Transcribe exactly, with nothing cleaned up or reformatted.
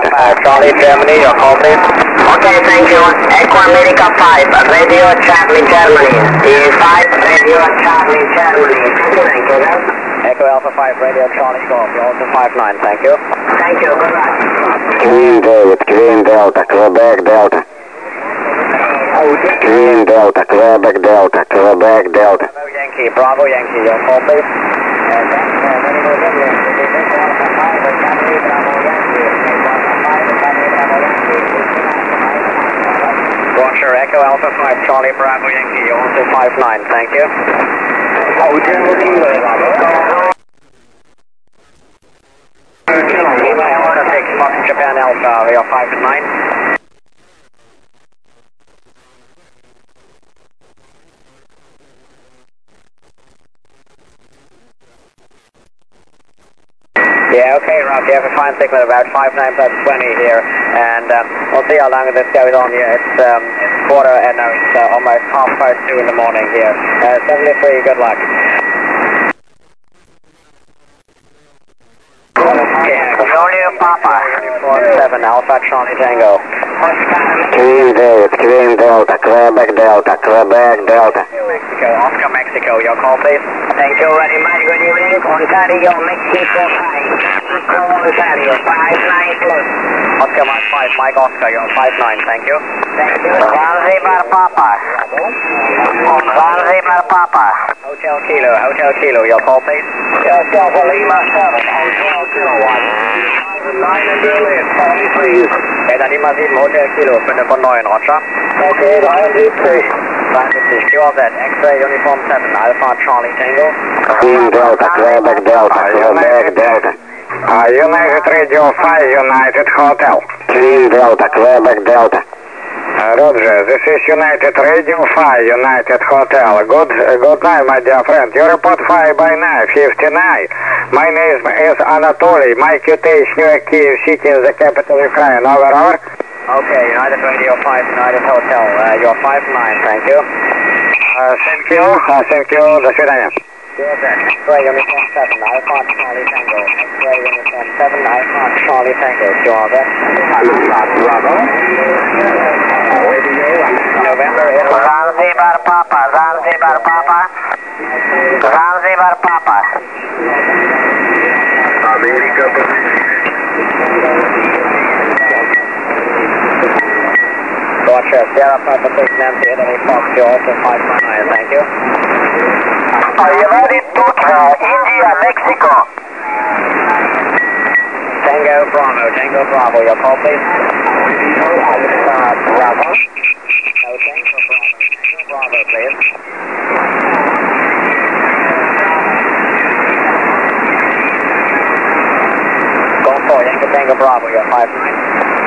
Uh, Charlie, Germany, your call please. Okay, thank you. Echo America five, Radio Charlie, Germany. E five, Radio Charlie, Germany. Thank you, thank you. Echo Alpha five, Radio Charlie, Golf. You're also five nine, thank you. Thank you, good luck. Queen David, Queen Delta, Quebec Delta. Queen Delta, Quebec Delta, Quebec Delta. Bravo Yankee, Bravo Yankee, your call please. Roger, Echo Alpha five, Charlie, Bravo Yankee, you're also five nine, thank you. Alpha six, Fox Japan Alpha, you're five nine. Yeah, okay, Rob, you have a fine signal about five nine plus twenty here, and um, we'll see how long this goes on here. It's, um, it's quarter, and uh, no, it's uh, almost half past two in the morning here. Uh, seventy-three, good luck. Yeah, Julia Papa. four seven, Alpha Charlie Tango. Queen David, Queen Delta, Quebec Delta, Quebec Delta. Mexico, Oscar, Mexico, your call please. Thank you very much. Good evening. Ontario, Mexico five. Mexico, Ontario, five nine plus. Oscar, Mike five, Mike Oscar, you're five nine, thank you. Thank you. Zanzibar Papa. Zanzibar Papa. Hotel Kilo, Hotel Kilo, your call please. Delta Lima seven, Hotel Kilo one. nine in Berlin, call me please. Delta Lima sieben, Hotel Kilo, fünf von neun, Roger. Okay, dreiundsiebzig. dreiundsiebzig, Q R Z, X-Ray Uniform seven, Alpha Charlie Tango. Queen Delta, Quebec Delta, Quebec Delta. Uh, United Radio five, United Hotel. Queen Delta, Quebec Delta. Uh, Roger, this is United Radio five, United Hotel. Good uh, good night, my dear friend. You report five by nine, fifty-nine. My name is Anatoly. My quotation, New Kiev City is the capital of Ukraine. Over, over. Okay, United Radio five, United Hotel. Uh, you're five nine, thank you. Uh, thank you. Uh, thank you. До свидания. X-Ray Uniform seven, Alpha Charlie Tango. X-Ray Uniform seven, Alpha Charlie Tango. Q R Z. Bravo. November, Italy. Zanzibar Papa. Zanzibar Papa. Zanzibar Papa. America. Roger, Sierra Papa six, Nancy, Italy, Fox, you're also five nine, thank you. United Tokyo, India, Mexico. Tango Bravo, Tango Bravo, your call please. Uh, Bravo. No, Tango Bravo, Tango Bravo, please. Golf four, Yankee Tango Bravo, you're five nine.